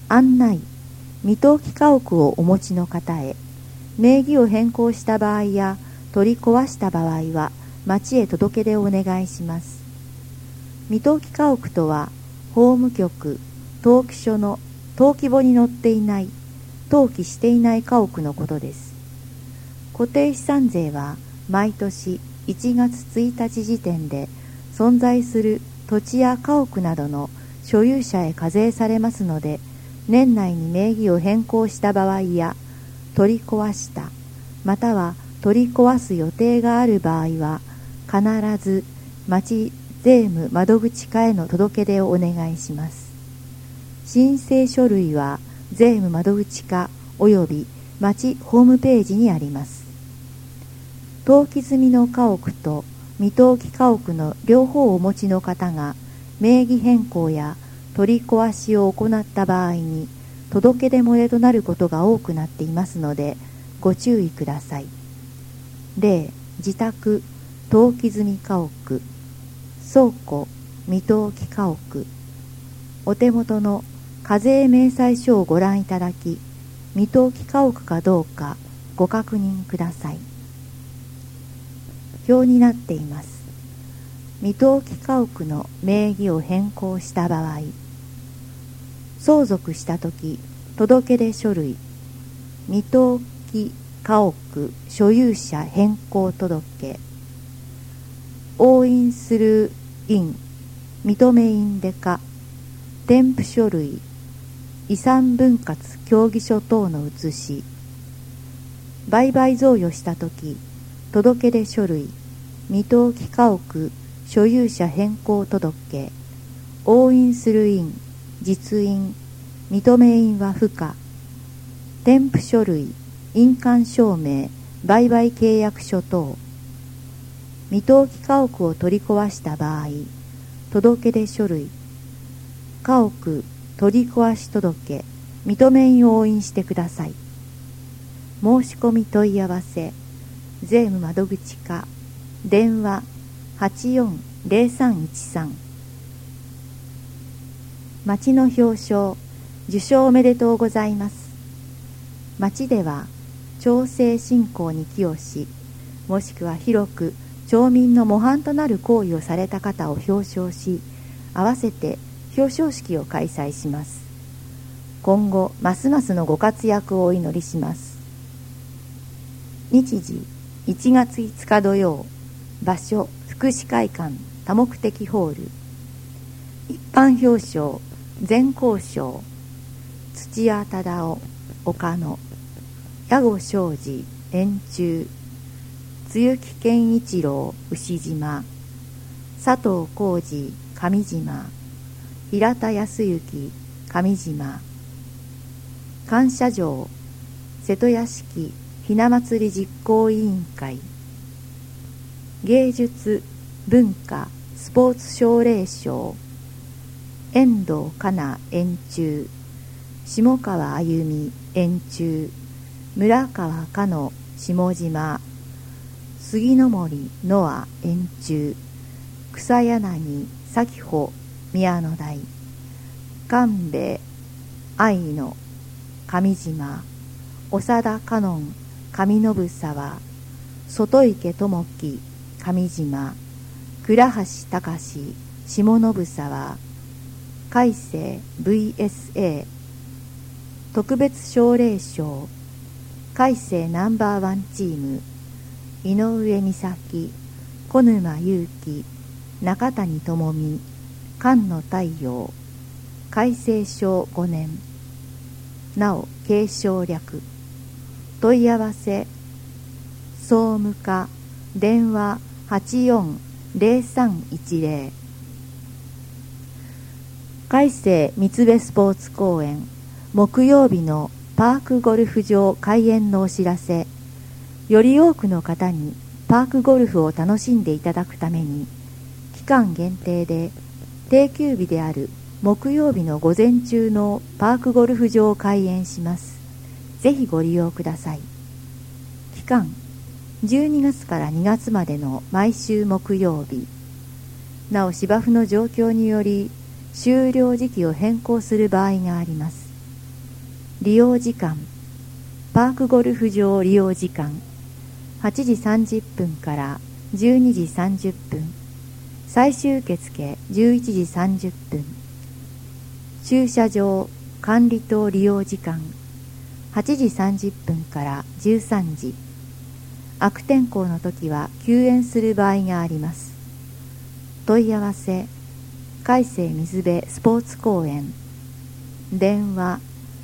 案内、未登記家屋をお持ちの方へ、名義を変更した場合や取り壊した場合は町へ届け出をお願いします。未登記家屋とは、法務局、登記所の登記簿に載っていない、登記していない家屋のことです。固定資産税は毎年1月1日時点で存在する土地や家屋などの所有者へ課税されますので、年内に名義を変更した場合や取り壊した、または取り壊す予定がある場合は、必ず町税務窓口課への届け出をお願いします。申請書類は税務窓口課および町ホームページにあります。登記済みの家屋と未登記家屋の両方をお持ちの方が名義変更や取り壊しを行った場合に届け出漏れとなることが多くなっていますのでご注意ください。例、自宅登記済み家屋、倉庫未登記家屋。お手元の課税明細書をご覧いただき、未登記家屋かどうかご確認ください。表になっています。未登記家屋の名義を変更した場合、相続したとき届出書類、未登記家屋所有者変更届、押印する印、認め印でか、添付書類、遺産分割協議書等の写し、売買贈与したとき届出書類、未登記家屋所有者変更届、押印する印、実印、認め印は不可。添付書類、印鑑証明、売買契約書等。未登記家屋を取り壊した場合、届出書類、家屋取り壊し届、認め印を押印してください。申し込み問い合わせ、税務窓口課、電話840313。町の表彰、受賞おめでとうございます。町では町政振興に寄与し、もしくは広く町民の模範となる行為をされた方を表彰し、合わせて表彰式を開催します。今後ますますのご活躍をお祈りします。日時1月5日土曜、場所福祉会館多目的ホール。一般表彰、全校賞、土屋忠夫、岡野、矢後昌司、円柱、露木健一郎、牛島、佐藤浩二、上島、平田康之、上島、感謝状、瀬戸屋敷ひな祭り実行委員会。芸術、文化、スポーツ奨励賞、遠藤かな円柱、下川あゆみ円柱、村川かの下島、杉の森ノア円柱、草柳咲穂宮野台、官兵衛愛の上島、長田香音上信沢、外池智樹上島、倉橋隆下信沢、海星 VSA 特別奨励賞、海星ナンバーワンチーム、井上美咲、小沼祐希、中谷智美、菅野太陽、改正賞5年、なお継承略。問い合わせ、総務課、電話840310。海星三部スポーツ公園、木曜日のパークゴルフ場開園のお知らせ。より多くの方にパークゴルフを楽しんでいただくために、期間限定で定休日である木曜日の午前中のパークゴルフ場を開園します。ぜひご利用ください。期間、12月から2月までの毎週木曜日。なお芝生の状況により終了時期を変更する場合があります。 利用時間、パークゴルフ場利用時間8時30分から12時30分、最終受付11時30分、駐車場管理棟利用時間8時30分から13時、悪天候の時は休園する場合があります。問い合わせ、海星水辺スポーツ公園、電話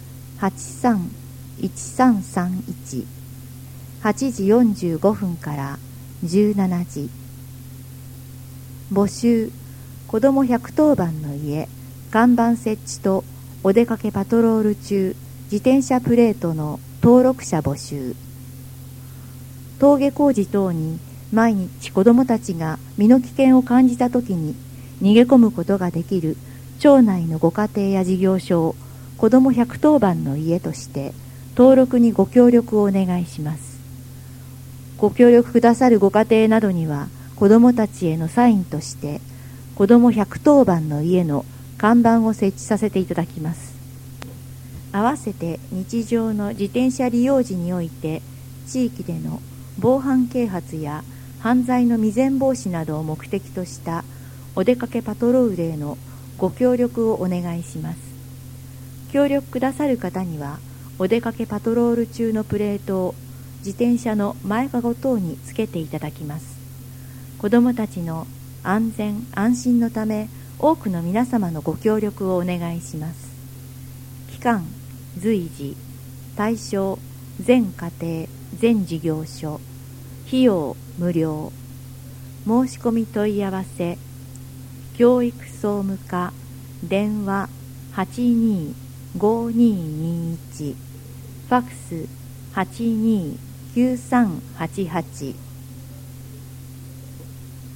831331、8時45分から17時。募集、子ども110番の家、看板設置とお出かけパトロール中、自転車プレートの登録者募集。登下工事等に毎日子どもたちが身の危険を感じたときに逃げ込むことができる町内のご家庭や事業所を子ども110番の家として登録にご協力をお願いします。ご協力くださるご家庭などには子どもたちへのサインとして子ども110番の家の看板を設置させていただきます。合わせて日常の自転車利用時において地域での防犯啓発や犯罪の未然防止などを目的としたお出かけパトロールへのご協力をお願いします。協力くださる方にはお出かけパトロール中のプレートを自転車の前かご等につけていただきます。子どもたちの安全安心のため多くの皆様のご協力をお願いします。期間、随時、対象、全家庭、全事業所、費用無料。申し込み問い合わせ、教育総務課、電話825221、ファクス829388。